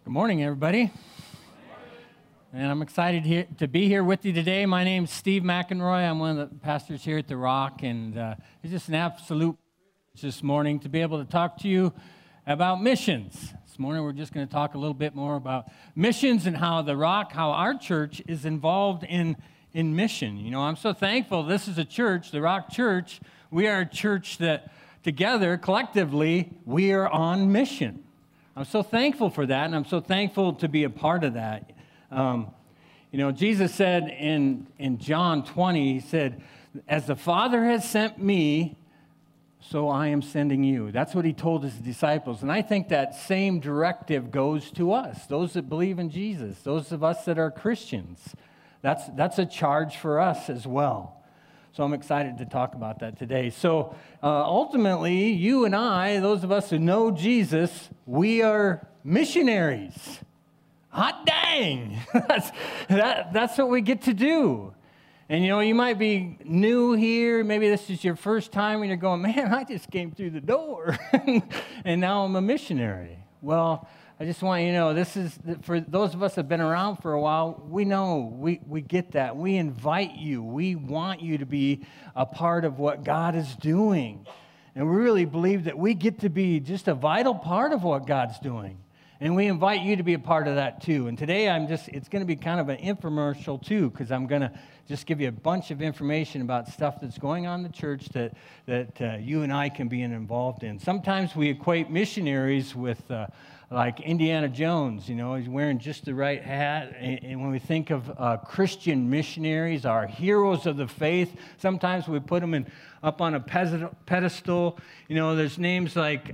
Good morning, everybody. And I'm excited to be here with you today. My name's Steve McEnroy. I'm one of the pastors here at The Rock, and it's just an absolute privilege this morning to be able to talk to you about missions. This morning we're just going to talk a little bit more about missions and how The Rock, how our church is involved in mission. You know, I'm so thankful this is a church, The Rock Church. We are a church that together, collectively, we are on mission. I'm so thankful for that, and I'm so thankful to be a part of that. Jesus said in John 20, he said, as the Father has sent me, so I am sending you. That's what he told his disciples. And I think that same directive goes to us, those that believe in Jesus, those of us that are Christians. That's a charge for us as well. So I'm excited to talk about that today. So ultimately, you and I, those of us who know Jesus, we are missionaries. Hot dang! That's what we get to do. And you might be new here. Maybe this is your first time and you're going, man, I just came through the door and now I'm a missionary. Well, I just want you to know, this is, for those of us that have been around for a while, we know, we get that. We invite you. We want you to be a part of what God is doing. And we really believe that we get to be just a vital part of what God's doing. And we invite you to be a part of that too. And today it's going to be kind of an infomercial too, because I'm going to just give you a bunch of information about stuff that's going on in the church that you and I can be involved in. Sometimes we equate missionaries with like Indiana Jones, he's wearing just the right hat. And when we think of Christian missionaries, our heroes of the faith, sometimes we put them up on a pedestal. There's names like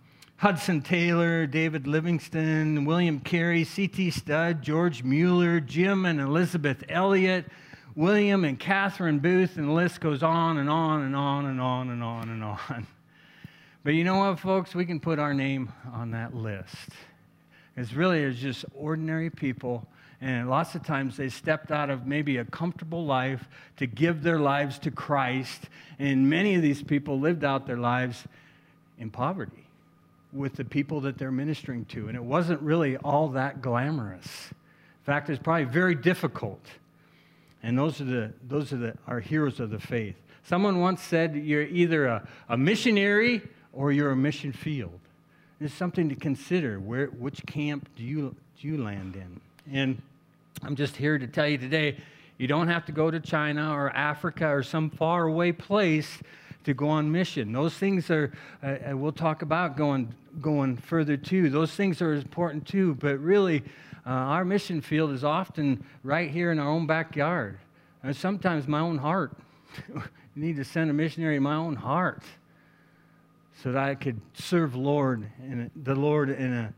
Hudson Taylor, David Livingston, William Carey, C.T. Studd, George Mueller, Jim and Elizabeth Elliott, William and Catherine Booth, and the list goes on and on and on and on and on and on. But you know what, folks? We can put our name on that list. It's really is just ordinary people, and lots of times they stepped out of maybe a comfortable life to give their lives to Christ, and many of these people lived out their lives in poverty with the people that they're ministering to, and it wasn't really all that glamorous. In fact, it's probably very difficult. And those are our heroes of the faith. Someone once said you're either a missionary or you're a mission field. It's something to consider. Which camp do you land in? And I'm just here to tell you today, you don't have to go to China or Africa or some faraway place to go on mission. Those things are, we'll talk about going further too. Those things are important too, but really, our mission field is often right here in our own backyard. And sometimes my own heart. You need to send a missionary in my own heart so that I could serve the Lord in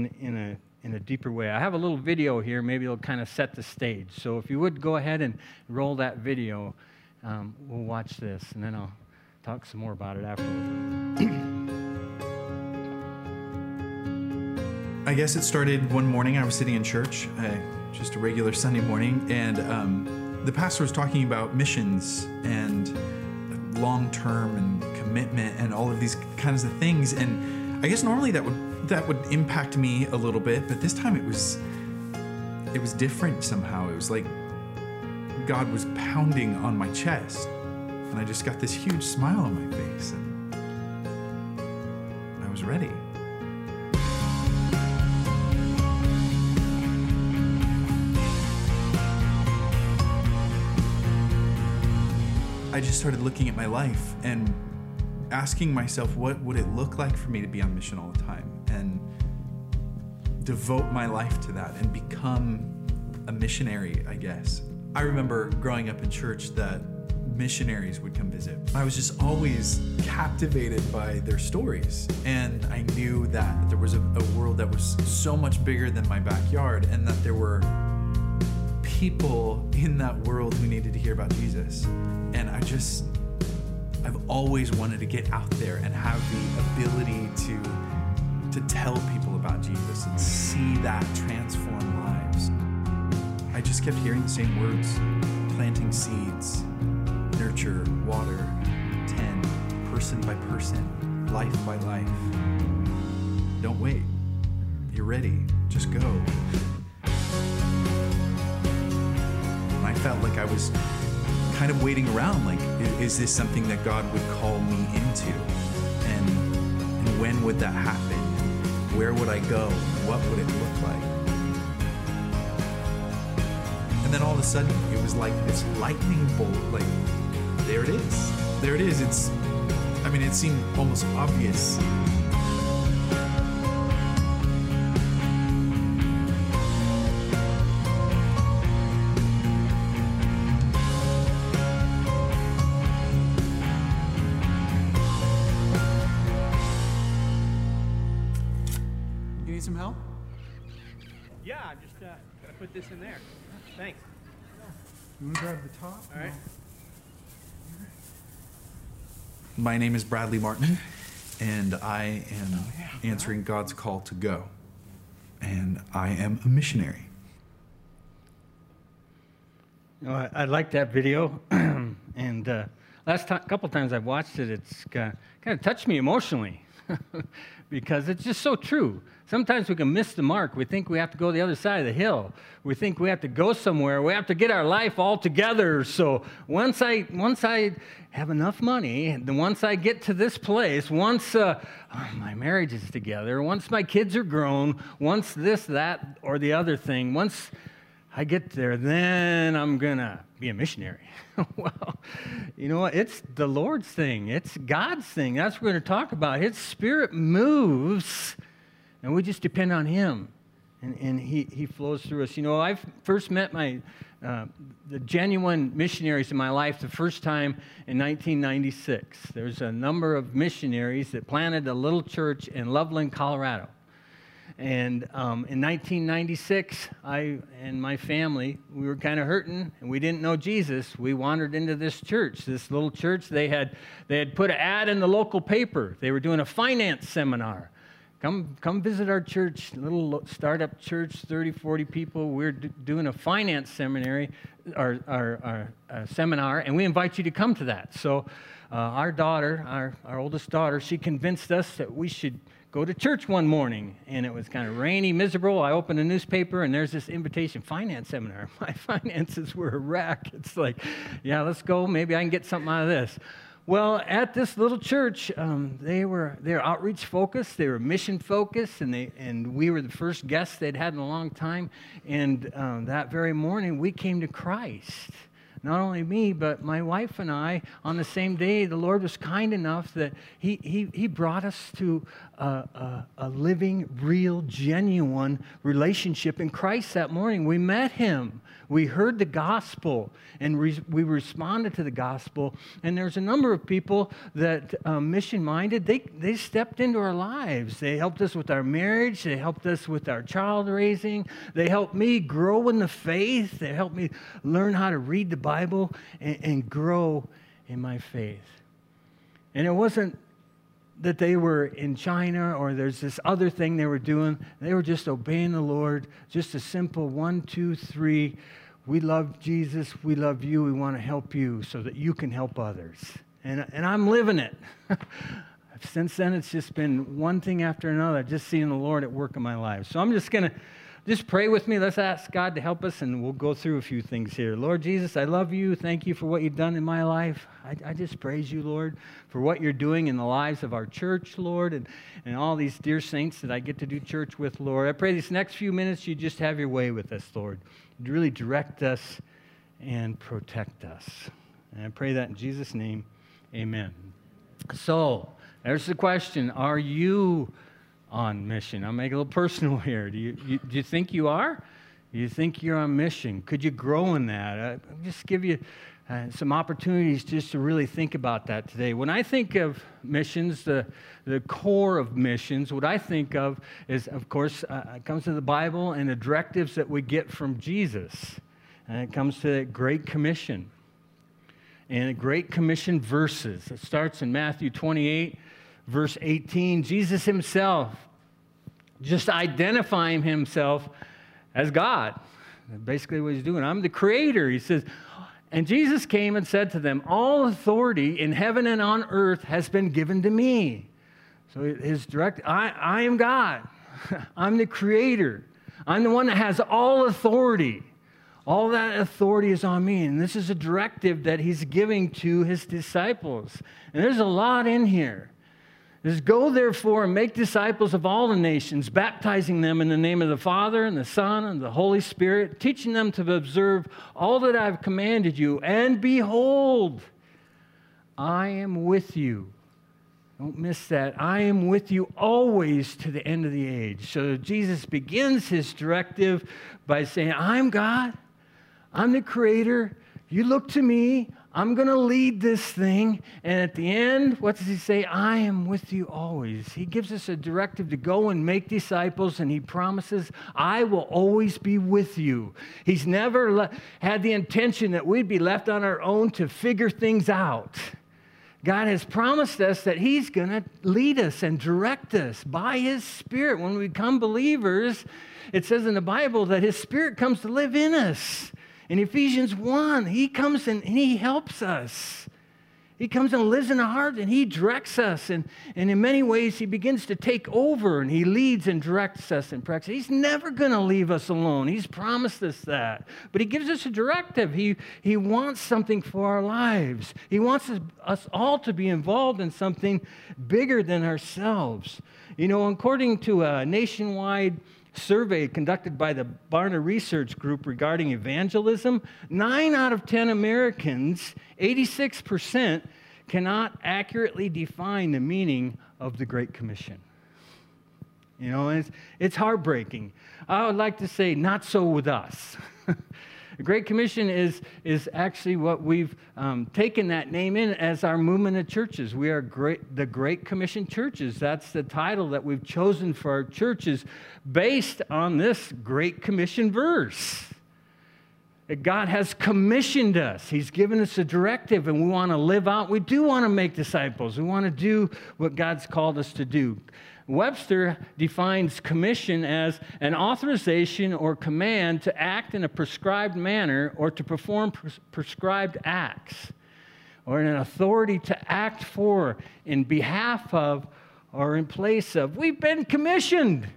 a deeper way. I have a little video here. Maybe it'll kind of set the stage. So if you would go ahead and roll that video, we'll watch this, and then I'll talk some more about it afterwards. I guess it started one morning. I was sitting in church, just a regular Sunday morning, and the pastor was talking about missions and long-term and commitment and all of these kinds of things. And I guess normally that would impact me a little bit, but this time it was different somehow. It was like God was pounding on my chest, and I just got this huge smile on my face, and I was ready. I just started looking at my life and asking myself, what would it look like for me to be on mission all the time and devote my life to that and become a missionary, I guess. I remember growing up in church that missionaries would come visit. I was just always captivated by their stories, and I knew that there was a world that was so much bigger than my backyard, and that there were people in that world who needed to hear about Jesus. And I've always wanted to get out there and have the ability to tell people about Jesus and see that transform lives. I just kept hearing the same words: planting seeds, nurture, water, tend, person by person, life by life. Don't wait. You're ready. Just go. And I felt like I was kind of waiting around, like, is this something that God would call me into? And when would that happen? Where would I go? What would it look like? And then all of a sudden, it was like this lightning bolt, like, there it is. There it is. It seemed almost obvious. You need some help? Yeah, I'm just gotta put this in there. Thanks. You want to grab the top? All right. My name is Bradley Martin, and I am answering God's call to go. And I am a missionary. You know, I like that video, and couple times I've watched it, it's kind of touched me emotionally because it's just so true. Sometimes we can miss the mark. We think we have to go the other side of the hill. We think we have to go somewhere. We have to get our life all together. So once I have enough money, and once I get to this place, once my marriage is together, once my kids are grown, once this, that, or the other thing, once I get there, then I'm going to be a missionary. Well, you know what? It's the Lord's thing. It's God's thing. That's what we're going to talk about. His Spirit moves, and we just depend on Him, and He flows through us. You know, I first met the genuine missionaries in my life the first time in 1996. There's a number of missionaries that planted a little church in Loveland, Colorado. And in 1996, I and my family, we were kind of hurting, and we didn't know Jesus. We wandered into this church, this little church. They had put an ad in the local paper. They were doing a finance seminar. Come visit our church, little startup church, 30, 40 people. We're doing a finance seminary, our seminar, and we invite you to come to that. So our daughter, our oldest daughter, she convinced us that we should go to church one morning, and it was kind of rainy, miserable. I opened a newspaper, and there's this invitation, finance seminar. My finances were a wreck. It's like, yeah, let's go. Maybe I can get something out of this. Well, at this little church, they were outreach focused, they were mission focused, and we were the first guests they'd had in a long time. And that very morning, we came to Christ. Not only me, but my wife and I, on the same day, the Lord was kind enough that He brought us to a living, real, genuine relationship in Christ that morning. We met Him. We heard the gospel, and we responded to the gospel. And there's a number of people that mission-minded. They stepped into our lives. They helped us with our marriage. They helped us with our child raising. They helped me grow in the faith. They helped me learn how to read the Bible and grow in my faith. And it wasn't that they were in China or there's this other thing they were doing. They were just obeying the Lord, just a simple 1, 2, 3. We love Jesus. We love you. We want to help you so that you can help others. And I'm living it. Since then, it's just been one thing after another, just seeing the Lord at work in my life. So I'm just going to pray with me. Let's ask God to help us, and we'll go through a few things here. Lord Jesus, I love you. Thank you for what you've done in my life. I just praise you, Lord, for what you're doing in the lives of our church, Lord, and all these dear saints that I get to do church with, Lord. I pray these next few minutes you just have your way with us, Lord. You'd really direct us and protect us. And I pray that in Jesus' name, amen. So, there's the question. Are you on mission? I'll make it a little personal here. Do you think you are? Do you think you're on mission? Could you grow in that? I'll just give you some opportunities just to really think about that today. When I think of missions, the core of missions, what I think of is, of course, it comes to the Bible and the directives that we get from Jesus. And it comes to the Great Commission. And the Great Commission verses. It starts in Matthew 28, verse 18. Jesus himself just identifying himself as God. Basically what he's doing. I'm the creator. He says, and Jesus came and said to them, all authority in heaven and on earth has been given to me. So his direct, I am God. I'm the creator. I'm the one that has all authority. All that authority is on me. And this is a directive that he's giving to his disciples. And there's a lot in here. It says, go therefore and make disciples of all the nations, baptizing them in the name of the Father and the Son and the Holy Spirit, teaching them to observe all that I've commanded you. And behold, I am with you. Don't miss that. I am with you always to the end of the age. So Jesus begins his directive by saying, I'm God. I'm the creator. You look to me. I'm going to lead this thing. And at the end, what does he say? I am with you always. He gives us a directive to go and make disciples, and he promises, I will always be with you. He's never had the intention that we'd be left on our own to figure things out. God has promised us that he's going to lead us and direct us by his Spirit. When we become believers, it says in the Bible that his Spirit comes to live in us. In Ephesians 1, he comes and he helps us. He comes and lives in our heart, and he directs us. And in many ways, he begins to take over, and he leads and directs us in practice. He's never going to leave us alone. He's promised us that. But he gives us a directive. He wants something for our lives. He wants us all to be involved in something bigger than ourselves. You know, according to a nationwide survey conducted by the Barna Research Group regarding evangelism, 9 out of 10 Americans, 86%, cannot accurately define the meaning of the Great Commission. You know, it's heartbreaking. I would like to say, not so with us. The Great Commission is actually what we've taken that name in as our movement of churches. We are the Great Commission churches. That's the title that we've chosen for our churches based on this Great Commission verse. That God has commissioned us. He's given us a directive, and we want to live out. We do want to make disciples. We want to do what God's called us to do. Webster defines commission as an authorization or command to act in a prescribed manner or to perform prescribed acts, or an authority to act for, in behalf of, or in place of. We've been commissioned.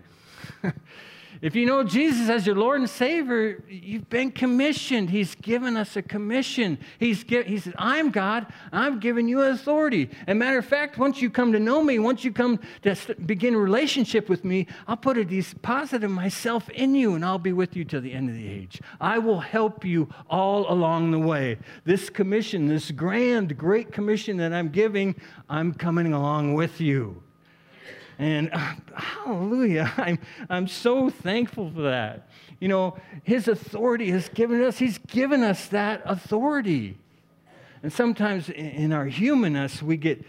If you know Jesus as your Lord and Savior, you've been commissioned. He's given us a commission. He said, I'm God. I'm giving you authority. And matter of fact, once you come to know me, once you come to begin a relationship with me, I'll put a deposit of myself in you, and I'll be with you till the end of the age. I will help you all along the way. This commission, this grand, great commission that I'm giving, I'm coming along with you. And hallelujah, I'm so thankful for that. You know, his authority has given us, he's given us that authority. And sometimes in our humanness, we get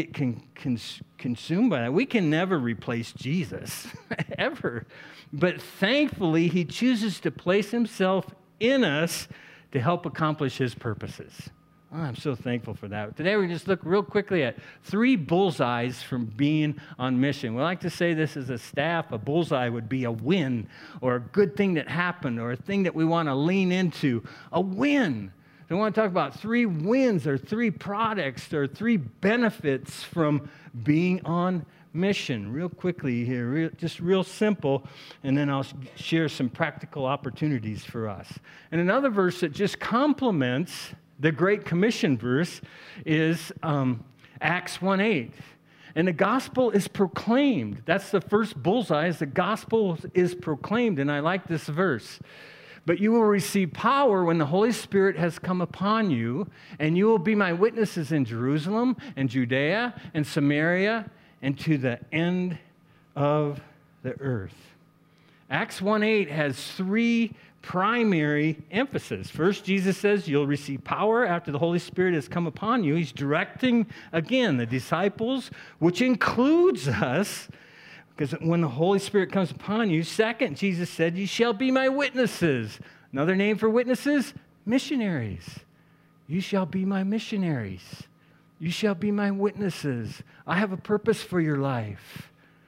consumed by that. We can never replace Jesus, ever. But thankfully, he chooses to place himself in us to help accomplish his purposes. Oh, I'm so thankful for that. Today, we're going to just look real quickly at 3 bullseyes from being on mission. We like to say this as a staff. A bullseye would be a win, or a good thing that happened, or a thing that we want to lean into. A win. So I want to talk about 3 wins, or 3 products, or 3 benefits from being on mission. Real quickly here, just real simple, and then I'll share some practical opportunities for us. And another verse that just complements the Great Commission verse is Acts 1:8. And the gospel is proclaimed. That's the first bullseye, is the gospel is proclaimed. And I like this verse. But you will receive power when the Holy Spirit has come upon you, and you will be my witnesses in Jerusalem and Judea and Samaria and to the end of the earth. Acts 1:8 has 3 primary emphasis. First, Jesus says you'll receive power after the Holy Spirit has come upon you. He's directing, again, the disciples, which includes us, because when the Holy Spirit comes upon you. Second, Jesus said, you shall be my witnesses. Another name for witnesses, missionaries. You shall be my missionaries. You shall be my witnesses. I have a purpose for your life.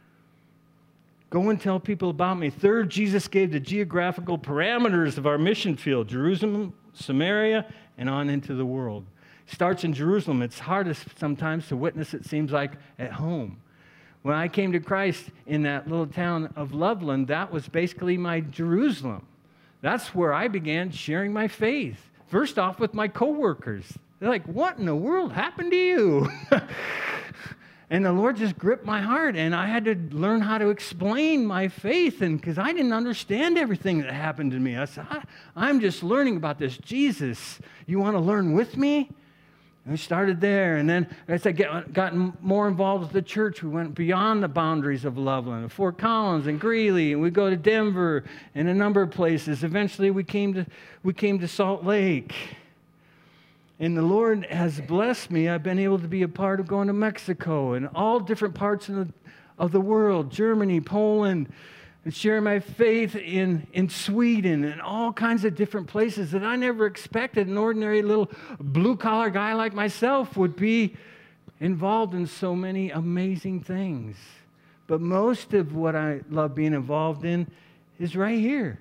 Go and tell people about me. Third, Jesus gave the geographical parameters of our mission field: Jerusalem, Samaria, and on into the world. Starts in Jerusalem. It's hardest sometimes to witness, it seems like, at home. When I came to Christ in that little town of Loveland, that was basically my Jerusalem. That's where I began sharing my faith. First off with my coworkers. They're like, what in the world happened to you? And the Lord just gripped my heart, and I had to learn how to explain my faith, and because I didn't understand everything that happened to me. I said, I'm just learning about this Jesus. You want to learn with me? And we started there, and then as I got more involved with the church, we went beyond the boundaries of Loveland, Fort Collins and Greeley, and we go to Denver and a number of places. Eventually, we came to Salt Lake. And the Lord has blessed me. I've been able to be a part of going to Mexico and all different parts of the world, Germany, Poland, and sharing my faith in Sweden and all kinds of different places that I never expected an ordinary little blue-collar guy like myself would be involved in so many amazing things. But most of what I love being involved in is right here.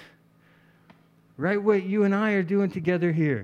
Right what you and I are doing together here.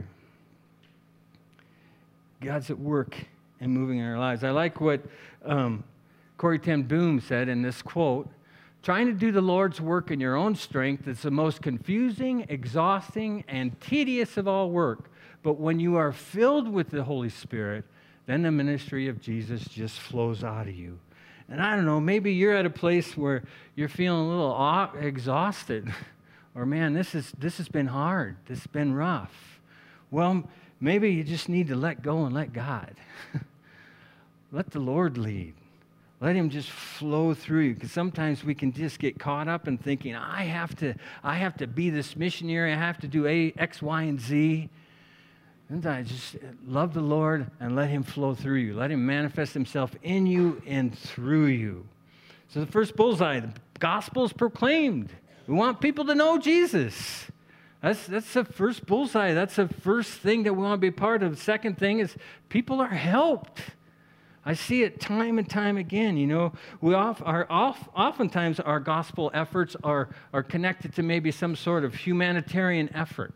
God's at work and moving in our lives. I like what Corrie ten Boom said in this quote, trying to do the Lord's work in your own strength is the most confusing, exhausting, and tedious of all work. But when you are filled with the Holy Spirit, then the ministry of Jesus just flows out of you. And I don't know, maybe you're at a place where you're feeling a little exhausted. Or, man, this has been hard. This has been rough. Well, maybe you just need to let go and let God. Let the Lord lead. Let Him just flow through you. Because sometimes we can just get caught up in thinking, I have to be this missionary. I have to do X, Y, and Z. And I just love the Lord and let Him flow through you. Let Him manifest Himself in you and through you. So the first bullseye, the gospel is proclaimed. We want people to know Jesus. That's the first bullseye. That's the first thing that we want to be part of. The second thing is people are helped. I see it time and time again. You know, oftentimes our gospel efforts are connected to maybe some sort of humanitarian effort.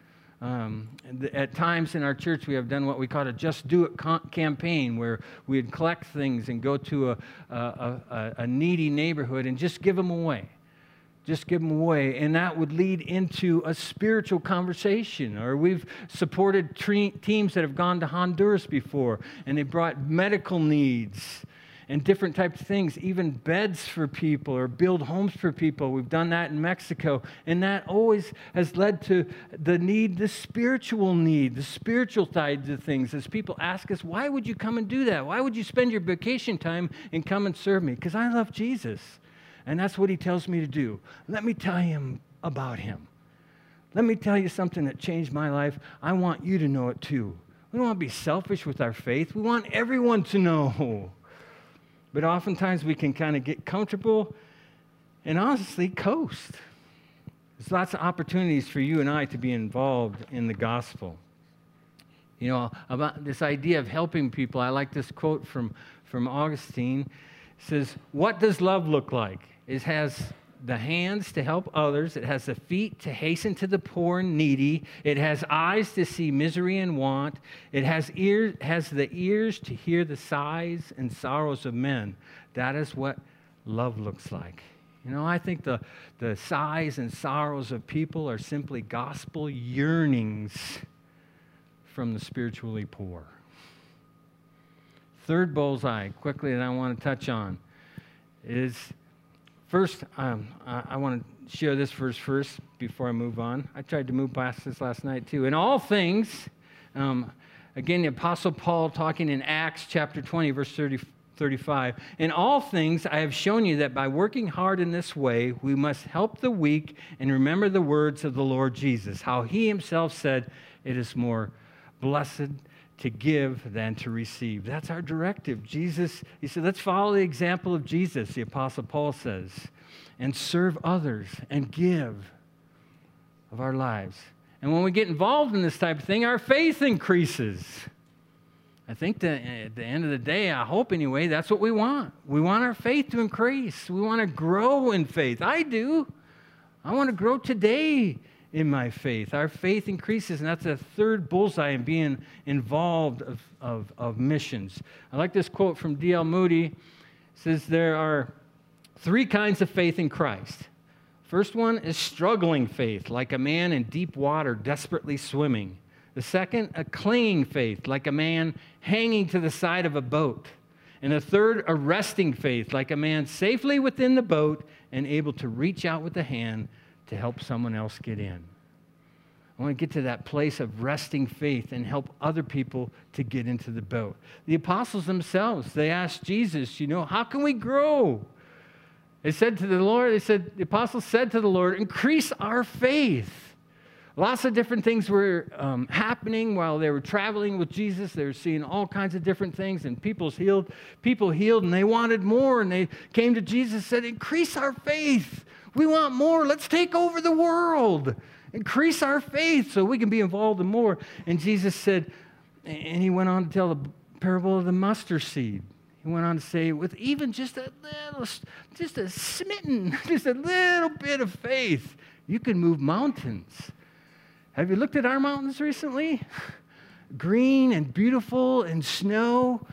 At times in our church, we have done what we call a Just Do It campaign, where we'd collect things and go to a needy neighborhood and just give them away. Just give them away, and that would lead into a spiritual conversation. Or we've supported teams that have gone to Honduras before, and they brought medical needs and different types of things, even beds for people or build homes for people. We've done that in Mexico, and that always has led to the spiritual need, the spiritual side of things. As people ask us, why would you come and do that? Why would you spend your vacation time and come and serve me? Because I love Jesus. And that's what He tells me to do. Let me tell you about Him. Let me tell you something that changed my life. I want you to know it too. We don't want to be selfish with our faith. We want everyone to know. But oftentimes we can kind of get comfortable and honestly coast. There's lots of opportunities for you and I to be involved in the gospel. You know, about this idea of helping people, I like this quote from Augustine. It says, what does love look like? It has the hands to help others. It has the feet to hasten to the poor and needy. It has eyes to see misery and want. It has the ears to hear the sighs and sorrows of men. That is what love looks like. You know, I think the sighs and sorrows of people are simply gospel yearnings from the spiritually poor. Third bullseye, quickly, that I want to touch on is, first, I want to share this verse first before I move on. I tried to move past this last night too. In all things, again, the Apostle Paul talking in Acts chapter 20, verse 35. In all things, I have shown you that by working hard in this way, we must help the weak and remember the words of the Lord Jesus, how He Himself said, it is more blessed to give than to receive. That's our directive. Jesus, He said, let's follow the example of Jesus, the Apostle Paul says, and serve others and give of our lives. And when we get involved in this type of thing, our faith increases. I think that at the end of the day, I hope anyway, that's what we want. We want our faith to increase. We want to grow in faith. I do. I want to grow today in my faith. Our faith increases, and that's a third bullseye in being involved of missions. I like this quote from D.L. Moody. It says there are 3 kinds of faith in Christ. First one is struggling faith, like a man in deep water desperately swimming. The second, a clinging faith, like a man hanging to the side of a boat. And the third, a resting faith, like a man safely within the boat and able to reach out with a hand to help someone else get in. I want to get to that place of resting faith and help other people to get into the boat. The apostles themselves, they asked Jesus, how can we grow? The apostles said to the Lord, increase our faith. Lots of different things were happening while they were traveling with Jesus. They were seeing all kinds of different things, and people healed, and they wanted more, and they came to Jesus and said, increase our faith. We want more. Let's take over the world. Increase our faith so we can be involved in more. And Jesus said, and he went on to tell the parable of the mustard seed. He went on to say, with even just a little bit of faith, you can move mountains. Have you looked at our mountains recently? Green and beautiful and snow.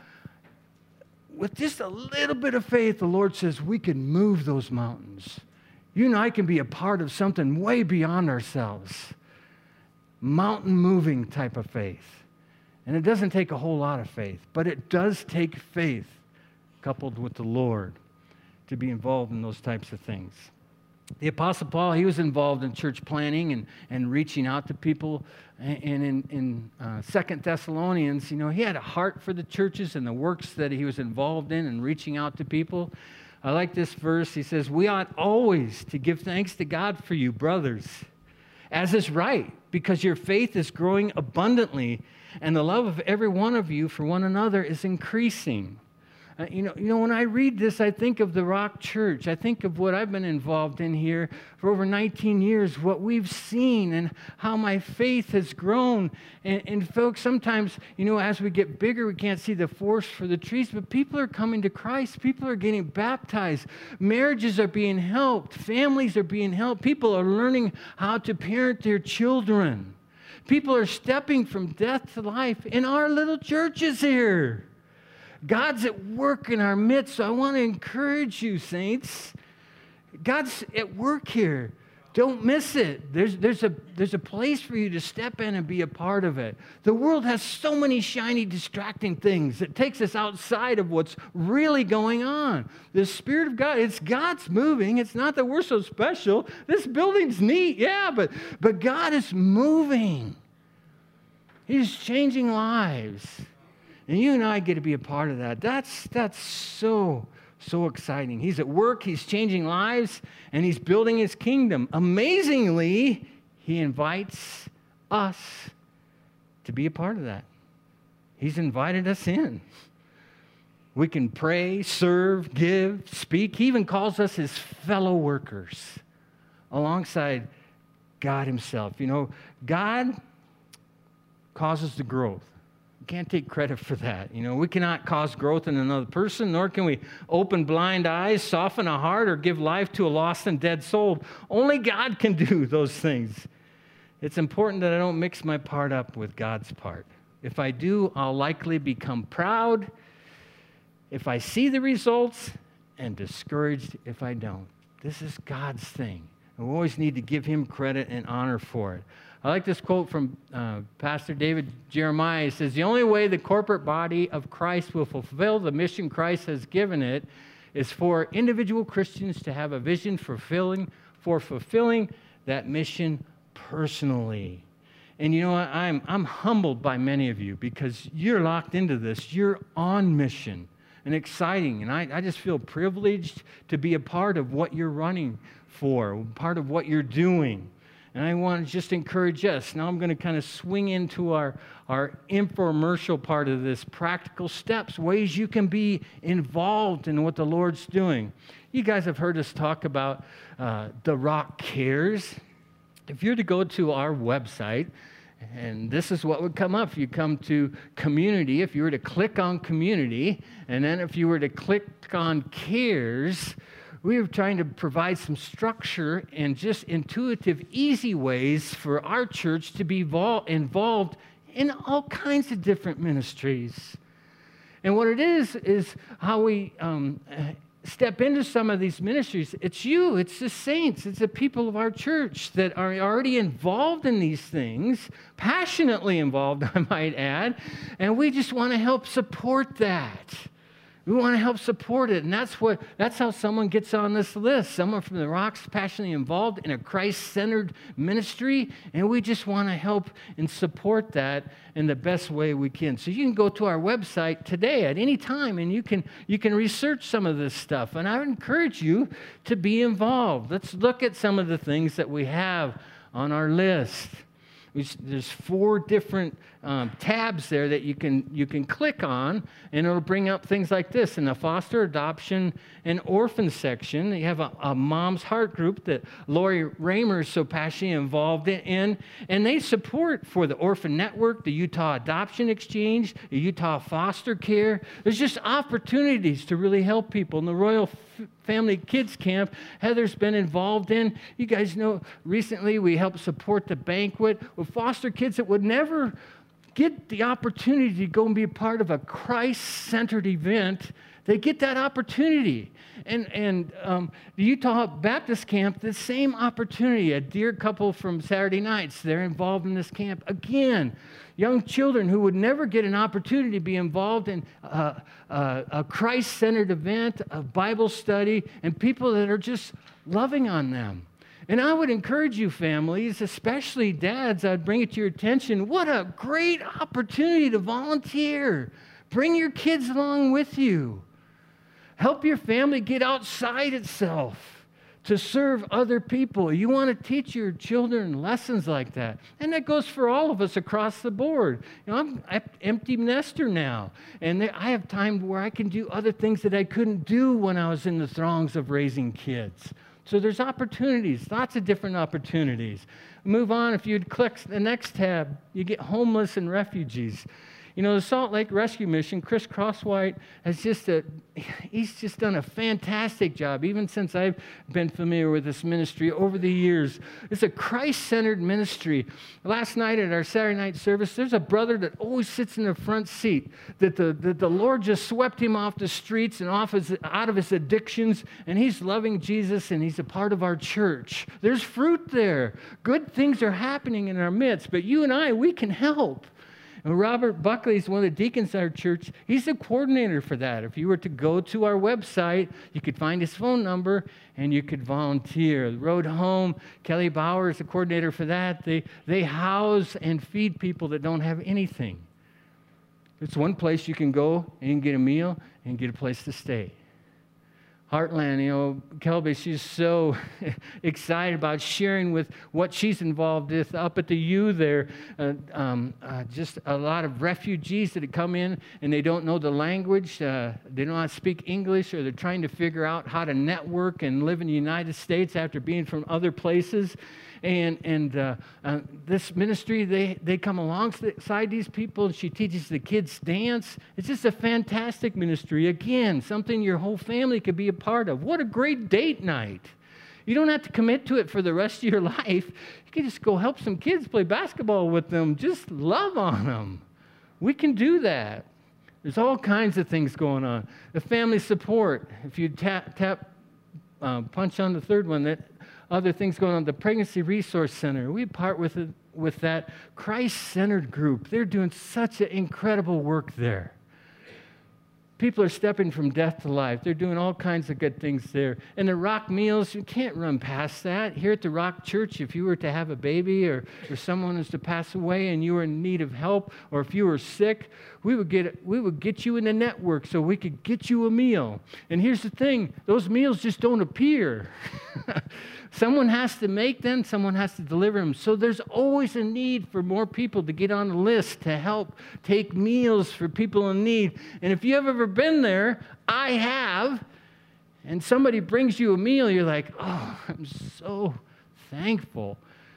With just a little bit of faith, the Lord says we can move those mountains. You and I can be a part of something way beyond ourselves. Mountain moving type of faith. And it doesn't take a whole lot of faith, but it does take faith coupled with the Lord to be involved in those types of things. The Apostle Paul, he was involved in church planning and reaching out to people. And in 2 Thessalonians, he had a heart for the churches and the works that he was involved in and reaching out to people. I like this verse. He says, we ought always to give thanks to God for you, brothers, as is right, because your faith is growing abundantly, and the love of every one of you for one another is increasing. When I read this, I think of the Rock Church. I think of what I've been involved in here for over 19 years, what we've seen and how my faith has grown. And folks, sometimes, as we get bigger, we can't see the forest for the trees, but people are coming to Christ. People are getting baptized. Marriages are being helped. Families are being helped. People are learning how to parent their children. People are stepping from death to life in our little churches here. God's at work in our midst, so I want to encourage you, saints. God's at work here. Don't miss it. There's a place for you to step in and be a part of it. The world has so many shiny, distracting things that takes us outside of what's really going on. The Spirit of God, it's God's moving. It's not that we're so special. This building's neat, yeah, but God is moving. He's changing lives. And you and I get to be a part of that. That's so exciting. He's at work, he's changing lives, and he's building his kingdom. Amazingly, he invites us to be a part of that. He's invited us in. We can pray, serve, give, speak. He even calls us his fellow workers alongside God himself. God causes the growth. We can't take credit for that. We cannot cause growth in another person, nor can we open blind eyes, soften a heart, or give life to a lost and dead soul. Only God can do those things. It's important that I don't mix my part up with God's part. If I do, I'll likely become proud if I see the results and discouraged if I don't. This is God's thing. And we always need to give him credit and honor for it. I like this quote from Pastor David Jeremiah. He says, the only way the corporate body of Christ will fulfill the mission Christ has given it is for individual Christians to have a vision for fulfilling that mission personally. And you know what? I'm humbled by many of you because you're locked into this. You're on mission and exciting. And I just feel privileged to be a part of what you're running for, part of what you're doing. And I want to just encourage us. Now I'm going to kind of swing into our infomercial part of this, practical steps, ways you can be involved in what the Lord's doing. You guys have heard us talk about The Rock Cares. If you're to go to our website, and this is what would come up. If you come to community, if you were to click on community, and then if you were to click on cares, we are trying to provide some structure and just intuitive, easy ways for our church to be involved in all kinds of different ministries. And what it is how we step into some of these ministries. It's you, it's the saints, it's the people of our church that are already involved in these things, passionately involved, I might add, and we just want to help support that. We want to help support it, and that's how someone gets on this list. Someone from the Rock's passionately involved in a Christ-centered ministry, and we just want to help and support that in the best way we can. So you can go to our website today at any time, and you can research some of this stuff. And I would encourage you to be involved. Let's look at some of the things that we have on our list. There's 4 different tabs there that you can click on, and it'll bring up things like this. In the foster, adoption, and orphan section, you have a Mom's Heart group that Lori Raymer is so passionately involved in, and they support for the Orphan Network, the Utah Adoption Exchange, the Utah Foster Care. There's just opportunities to really help people. In the Royal Family Kids Camp, Heather's been involved in. You guys know, recently we helped support the banquet with foster kids that would never get the opportunity to go and be a part of a Christ-centered event. They get that opportunity. And the Utah Baptist Camp, the same opportunity. A dear couple from Saturday nights, they're involved in this camp. Again, young children who would never get an opportunity to be involved in a Christ-centered event, a Bible study, and people that are just loving on them. And I would encourage you, families, especially dads, I'd bring it to your attention. What a great opportunity to volunteer. Bring your kids along with you. Help your family get outside itself to serve other people. You want to teach your children lessons like that. And that goes for all of us across the board. You know, I'm an empty nester now, and I have time where I can do other things that I couldn't do when I was in the throngs of raising kids. So there's opportunities, lots of different opportunities. Move on, if you'd click the next tab, you get homeless and refugees. You know, the Salt Lake Rescue Mission, Chris Crosswhite he's just done a fantastic job, even since I've been familiar with this ministry over the years. It's a Christ-centered ministry. Last night at our Saturday night service, there's a brother that always sits in the front seat, that the Lord just swept him off the streets and out of his addictions, and he's loving Jesus, and he's a part of our church. There's fruit there. Good things are happening in our midst, but you and I, we can help. And Robert Buckley is one of the deacons at our church. He's the coordinator for that. If you were to go to our website, you could find his phone number and you could volunteer. The Road Home, Kelly Bauer is the coordinator for that. They house and feed people that don't have anything. It's one place you can go and you can get a meal and get a place to stay. Heartland, you know, Kelby, she's so excited about sharing with what she's involved with up at the U there. Just a lot of refugees that have come in and they don't know the language. They don't know how to speak English, or they're trying to figure out how to network and live in the United States after being from other places. And this ministry, they come alongside these people, and she teaches the kids dance. It's just a fantastic ministry. Again, something your whole family could be a part of. What a great date night. You don't have to commit to it for the rest of your life. You can just go help some kids play basketball with them. Just love on them. We can do that. There's all kinds of things going on. The family support, if you punch on the third one, that other things going on. The Pregnancy Resource Center, we part with that Christ-centered group. They're doing such an incredible work there. People are stepping from death to life. They're doing all kinds of good things there. And the Rock Meals, you can't run past that. Here at the Rock Church, if you were to have a baby or someone was to pass away and you were in need of help, or if you were sick, we would get you in the network so we could get you a meal. And here's the thing, those meals just don't appear. Someone has to make them, someone has to deliver them. So there's always a need for more people to get on the list to help take meals for people in need. And if you've ever been there, I have, and somebody brings you a meal, you're like, oh, I'm so thankful.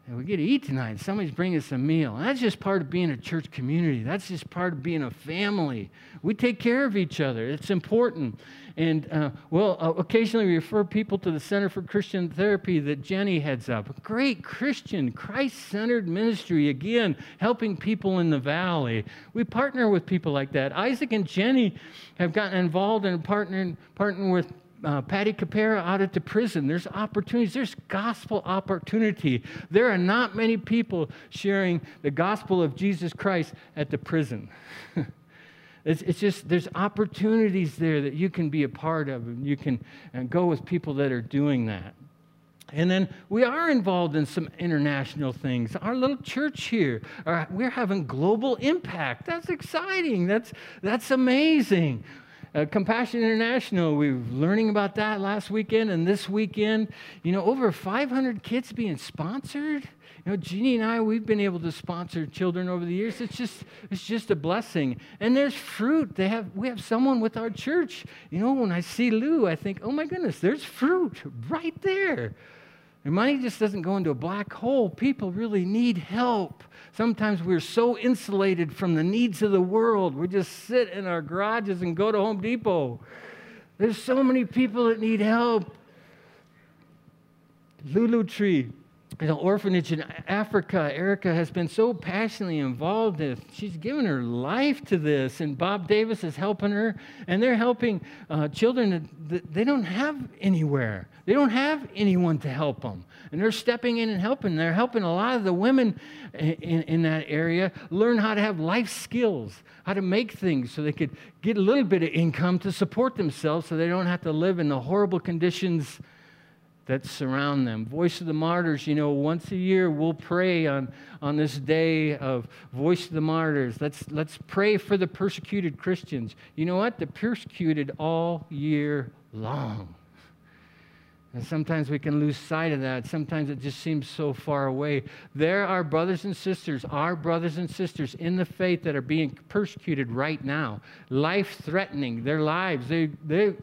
And we get to eat tonight. Somebody's bringing us a meal. And that's just part of being a church community. That's just part of being a family. We take care of each other. It's important. And occasionally we refer people to the Center for Christian Therapy that Jenny heads up. A great Christian, Christ-centered ministry, again, helping people in the valley. We partner with people like that. Isaac and Jenny have gotten involved and partnering with Patty Capera out at the prison. There's opportunities. There's gospel opportunity. There are not many people sharing the gospel of Jesus Christ at the prison. It's just, there's opportunities there that you can be a part of, and you can go with people that are doing that. And then we are involved in some international things. Our little church here, we're having global impact. That's exciting. That's amazing. Compassion International, we were learning about that last weekend and this weekend. Over 500 kids being sponsored. Jeannie and I, we've been able to sponsor children over the years. It's just a blessing. And there's fruit. We have someone with our church. When I see Lou, I think, oh my goodness, there's fruit right there. And money just doesn't go into a black hole. People really need help. Sometimes we're so insulated from the needs of the world. We just sit in our garages and go to Home Depot. There's so many people that need help. Lulu Tree, an orphanage in Africa. Erica has been so passionately involved in it. She's given her life to this, and Bob Davis is helping her, and they're helping children that they don't have anywhere. They don't have anyone to help them, and they're stepping in and helping. They're helping a lot of the women in that area learn how to have life skills, how to make things so they could get a little bit of income to support themselves so they don't have to live in the horrible conditions that surround them. Voice of the Martyrs, once a year we'll pray on this day of Voice of the Martyrs. Let's pray for the persecuted Christians. You know what? They're persecuted all year long. And sometimes we can lose sight of that. Sometimes it just seems so far away. There are brothers and sisters, our brothers and sisters in the faith that are being persecuted right now. Life-threatening. Their lives, they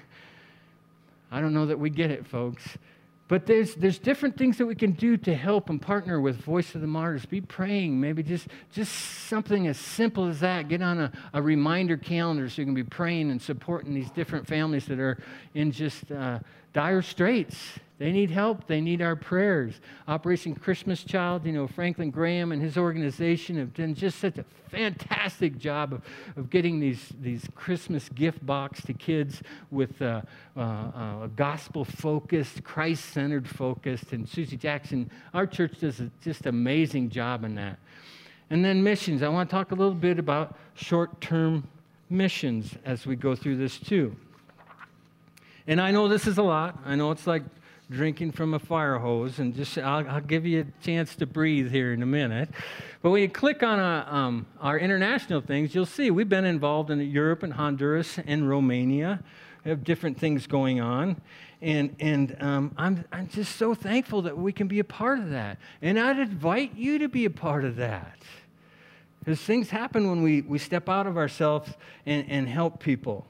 I don't know that we get it, folks. But there's different things that we can do to help and partner with Voice of the Martyrs. Be praying, maybe just something as simple as that. Get on a reminder calendar so you can be praying and supporting these different families that are in just dire straits. They need help. They need our prayers. Operation Christmas Child, Franklin Graham and his organization have done just such a fantastic job of getting these Christmas gift box to kids with a gospel-focused, Christ-centered focused. And Susie Jackson, our church does just amazing job in that. And then missions. I want to talk a little bit about short-term missions as we go through this too. And I know this is a lot. I know it's like drinking from a fire hose, and I'll give you a chance to breathe here in a minute. But when you click on our international things, you'll see we've been involved in Europe and Honduras and Romania. We have different things going on, and I'm just so thankful that we can be a part of that. And I'd invite you to be a part of that, because things happen when we step out of ourselves and help people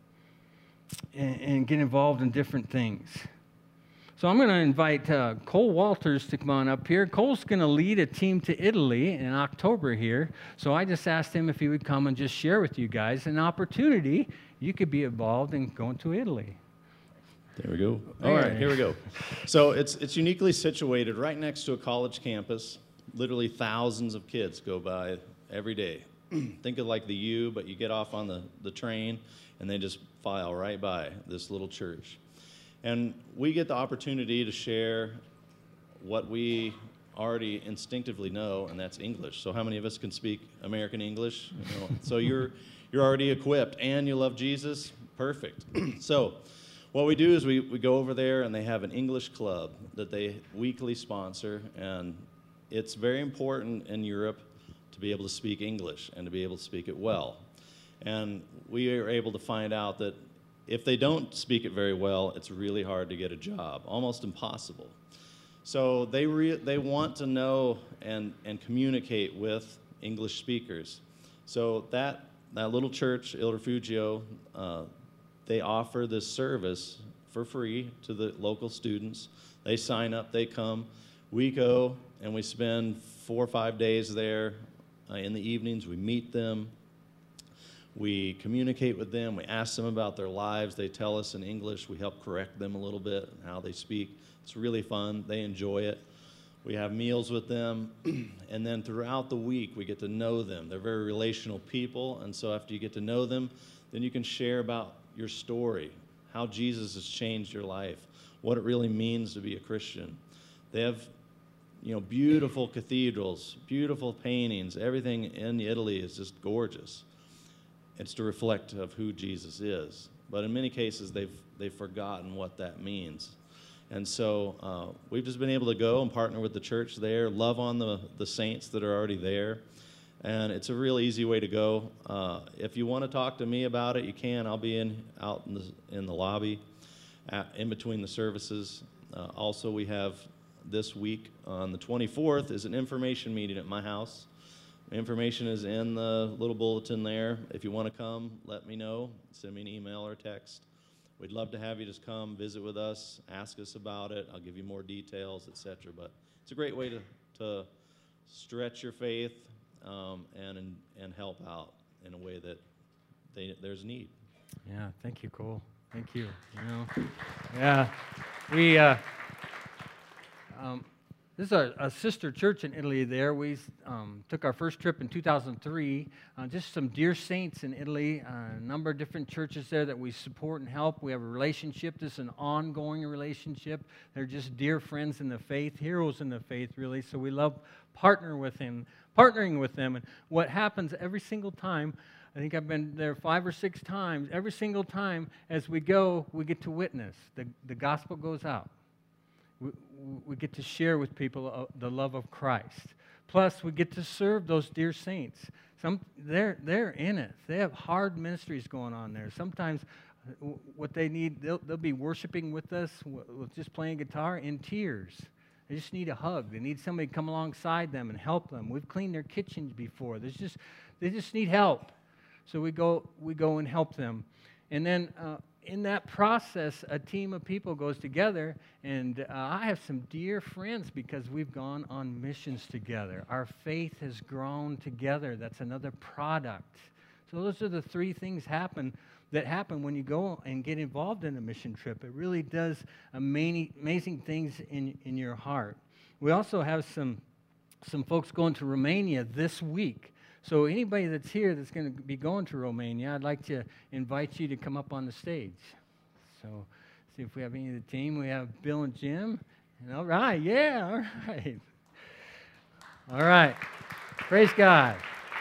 and get involved in different things. So I'm going to invite Cole Walters to come on up here. Cole's going to lead a team to Italy in October here. So I just asked him if he would come and just share with you guys an opportunity you could be involved in going to Italy. There we go. All right, here we go. So it's uniquely situated right next to a college campus. Literally thousands of kids go by every day. Think of like the U, but you get off on the train, and they just file right by this little church. And we get the opportunity to share what we already instinctively know, and that's English. So how many of us can speak American English? So you're already equipped, and you love Jesus? Perfect. So what we do is we go over there, and they have an English club that they weekly sponsor, and it's very important in Europe to be able to speak English and to be able to speak it well. And we are able to find out that if they don't speak it very well, it's really hard to get a job, almost impossible. So they want to know and communicate with English speakers. So that little church, Il Refugio, they offer this service for free to the local students. They sign up, they come. We go and we spend 4 or 5 days there. In the evenings, we meet them. We communicate with them. We ask them about their lives. They tell us in English. We help correct them a little bit in how they speak. It's really fun. They enjoy it. We have meals with them. And then throughout the week, we get to know them. They're very relational people. And so after you get to know them, then you can share about your story, how Jesus has changed your life, what it really means to be a Christian. They have, beautiful cathedrals, beautiful paintings. Everything in Italy is just gorgeous. It's to reflect of who Jesus is. But in many cases, they've forgotten what that means. And so we've just been able to go and partner with the church there, love on the saints that are already there. And it's a real easy way to go. If you want to talk to me about it, you can. I'll be out in the lobby in between the services. Also, we have this week on the 24th is an information meeting at my house. Information is in the little bulletin there. If you want to come, let me know. Send me an email or text. We'd love to have you just come visit with us, ask us about it. I'll give you more details, etc. But it's a great way to stretch your faith and help out in a way that there's need. Yeah, thank you, Cole. Thank you. Yeah, we. This is a sister church in Italy there. We took our first trip in 2003. Just some dear saints in Italy, a number of different churches there that we support and help. We have a relationship. This is an ongoing relationship. They're just dear friends in the faith, heroes in the faith, really. So we love partnering with them. And what happens every single time, I think I've been there 5 or 6 times, every single time as we go, we get to witness. The gospel goes out. We get to share with people the love of Christ. Plus, we get to serve those dear saints. They're in it. They have hard ministries going on there. Sometimes what they need, they'll be worshiping with us, with just playing guitar in tears. They just need a hug. They need somebody to come alongside them and help them. We've cleaned their kitchens before. They just need help. So we go and help them. And then in that process, a team of people goes together, and I have some dear friends because we've gone on missions together. Our faith has grown together. That's another product. So those are the 3 things that happen when you go and get involved in a mission trip. It really does amazing things in your heart. We also have some folks going to Romania this week. So anybody that's here that's going to be going to Romania, I'd like to invite you to come up on the stage. So see if we have any of the team. We have Bill and Jim. And all right, yeah, all right. All right, praise God.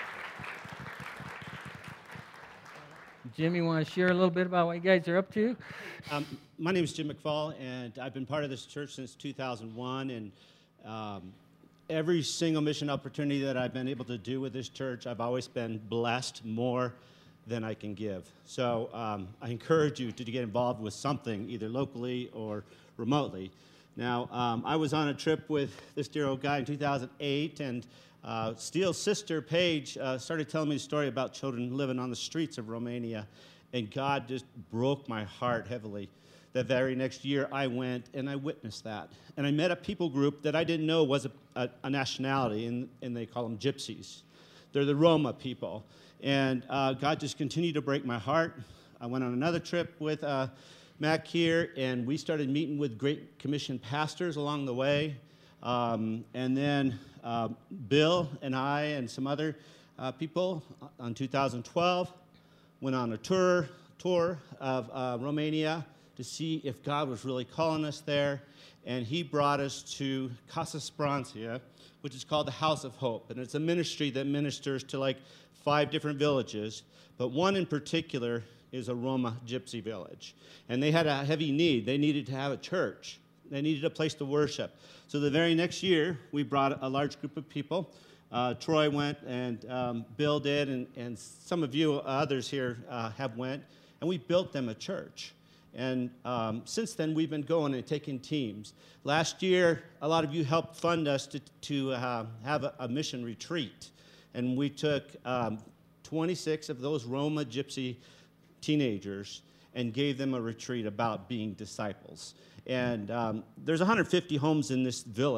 Jim, you want to share a little bit about what you guys are up to? My name is Jim McFall, and I've been part of this church since 2001, and every single mission opportunity that I've been able to do with this church, I've always been blessed more than I can give. So I encourage you to get involved with something, either locally or remotely. Now, I was on a trip with this dear old guy in 2008, and Steele's sister, Paige, started telling me a story about children living on the streets of Romania, and God just broke my heart heavily. The very next year, I went and I witnessed that. And I met a people group that I didn't know was a nationality, and they call them gypsies. They're the Roma people. And God just continued to break my heart. I went on another trip with Mac here, and we started meeting with Great Commission pastors along the way. And then Bill and I and some other people on 2012 went on a tour of Romania to see if God was really calling us there. And he brought us to Casa Speranța, which is called the House of Hope. And it's a ministry that ministers to like 5 different villages, but one in particular is a Roma gypsy village. And they had a heavy need. They needed to have a church. They needed a place to worship. So the very next year, we brought a large group of people. Troy went, and Bill did, and some of you others here have went, and we built them a church. And since then, we've been going and taking teams. Last year, a lot of you helped fund us to have a mission retreat. And we took 26 of those Roma gypsy teenagers and gave them a retreat about being disciples. And there's 150 homes in this village.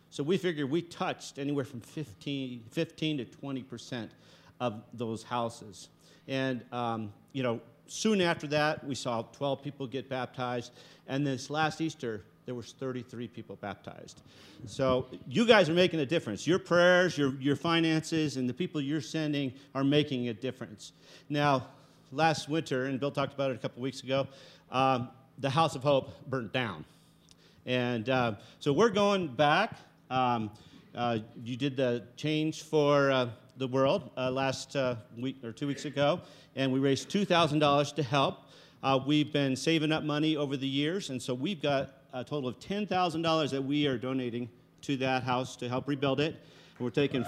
So we figured we touched anywhere from 15 to 20% of those houses. And, soon after that, we saw 12 people get baptized. And this last Easter, there was 33 people baptized. So you guys are making a difference. Your prayers, your finances, and the people you're sending are making a difference. Now, last winter, and Bill talked about it a couple weeks ago, the House of Hope burnt down. And so we're going back. You did the Change for the World last week or 2 weeks ago, and we raised $2,000 to help. We've been saving up money over the years, and so we've got a total of $10,000 that we are donating to that house to help rebuild it. And we're taking,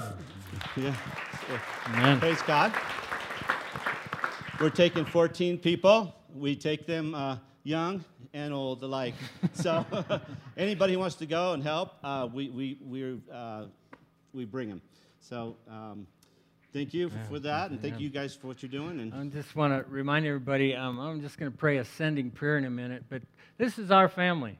Amen. praise God. We're taking 14 people. We take them young and old alike. So anybody who wants to go and help, we bring them. So thank you for that, and thank you guys for what you're doing. And I just want to remind everybody, I'm just going to pray a sending prayer in a minute, but this is our family.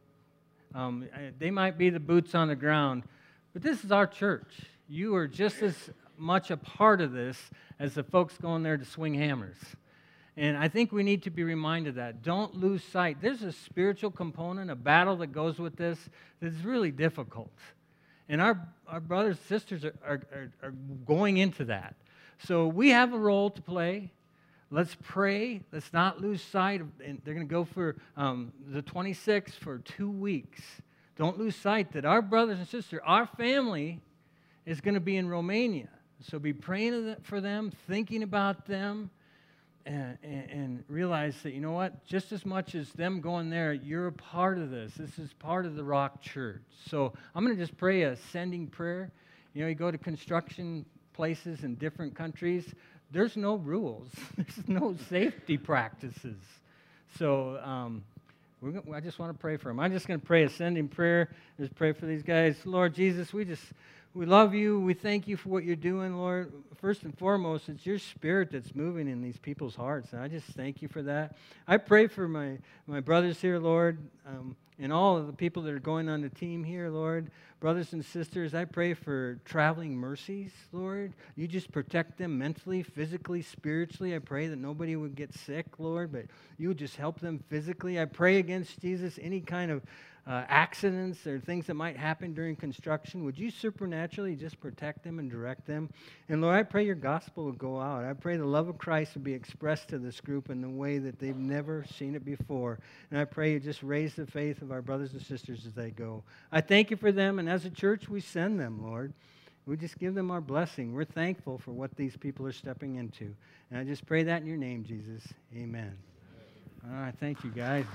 They might be the boots on the ground, but this is our church. You are just as much a part of this as the folks going there to swing hammers. And I think we need to be reminded of that. Don't lose sight. There's a spiritual component, a battle that goes with this that's really difficult. And our brothers and sisters are going into that. So we have a role to play. Let's pray. Let's not lose sight of, and they're going to go for the 26th for 2 weeks. Don't lose sight that our brothers and sisters, our family, is going to be in Romania. So be praying for them, thinking about them, and realize that, you know what, just as much as them going there, you're a part of this. This is part of the Rock Church. So I'm going to just pray a sending prayer. You go to construction places in different countries, there's no rules. There's no safety practices. So I just want to pray for them. I'm just going to pray a sending prayer. Just pray for these guys. Lord Jesus, we love you. We thank you for what you're doing, Lord. First and foremost, it's your spirit that's moving in these people's hearts, and I just thank you for that. I pray for my brothers here, Lord, and all of the people that are going on the team here, Lord. Brothers and sisters, I pray for traveling mercies, Lord. You just protect them mentally, physically, spiritually. I pray that nobody would get sick, Lord, but you would just help them physically. I pray against, Jesus, any kind of accidents or things that might happen during construction. Would you supernaturally just protect them and direct them? And Lord, I pray your gospel would go out. I pray the love of Christ would be expressed to this group in a way that they've never seen it before. And I pray you just raise the faith of our brothers and sisters as they go. I thank you for them, and as a church, we send them, Lord. We just give them our blessing. We're thankful for what these people are stepping into. And I just pray that in your name, Jesus. Amen. All right, thank you, guys.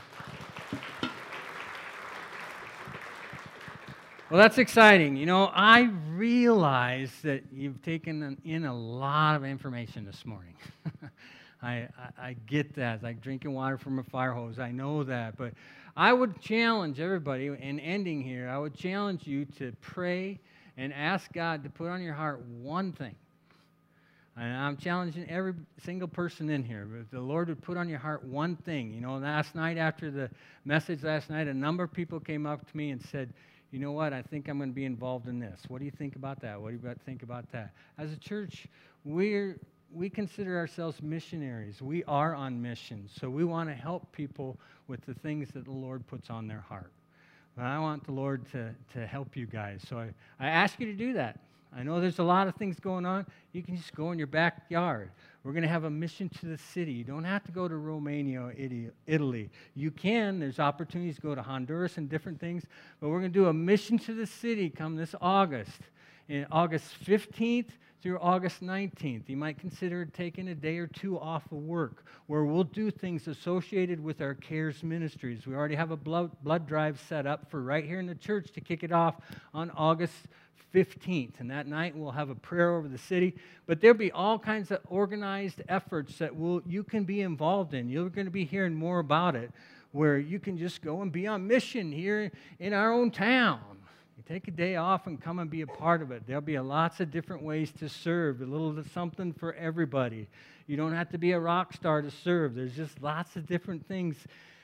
Well, that's exciting. I realize that you've taken in a lot of information this morning. I get that. It's like drinking water from a fire hose. I know that. But I would challenge everybody, in ending here, I would challenge you to pray and ask God to put on your heart one thing. And I'm challenging every single person in here. If the Lord would put on your heart one thing. Last night after the message last night, a number of people came up to me and said, you know what, I think I'm going to be involved in this. What do you think about that? What do you think about that? As a church, we consider ourselves missionaries. We are on mission. So we want to help people with the things that the Lord puts on their heart. And I want the Lord to help you guys. So I ask you to do that. I know there's a lot of things going on. You can just go in your backyard. We're going to have a mission to the city. You don't have to go to Romania or Italy. You can. There's opportunities to go to Honduras and different things. But we're going to do a mission to the city come this August. In August 15th through August 19th. You might consider taking a day or two off of work where we'll do things associated with our CARES ministries. We already have a blood drive set up for right here in the church to kick it off on August 15th, and that night we'll have a prayer over the city. But there'll be all kinds of organized efforts that you can be involved in. You're going to be hearing more about it, where you can just go and be on mission here in our own town. You take a day off and come and be a part of it. There'll be lots of different ways to serve, a little something for everybody. You don't have to be a rock star to serve. There's just lots of different things.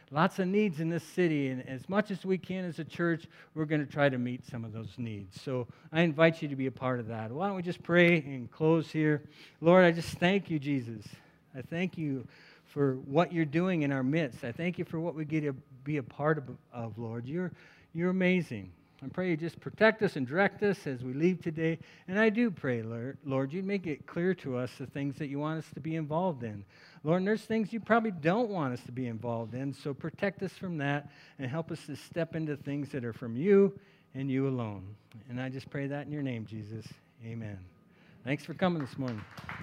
lots of needs in this city, and as much as we can as a church, we're going to try to meet some of those needs. So I invite you to be a part of that. Why don't we just pray and close here? Lord, I just thank you, Jesus. I thank you for what you're doing in our midst. I thank you for what we get to be a part of Lord. You're amazing. I pray you just protect us and direct us as we leave today. And I do pray, Lord, you'd make it clear to us the things that you want us to be involved in. Lord, and there's things you probably don't want us to be involved in, so protect us from that and help us to step into things that are from you and you alone. And I just pray that in your name, Jesus. Amen. Thanks for coming this morning.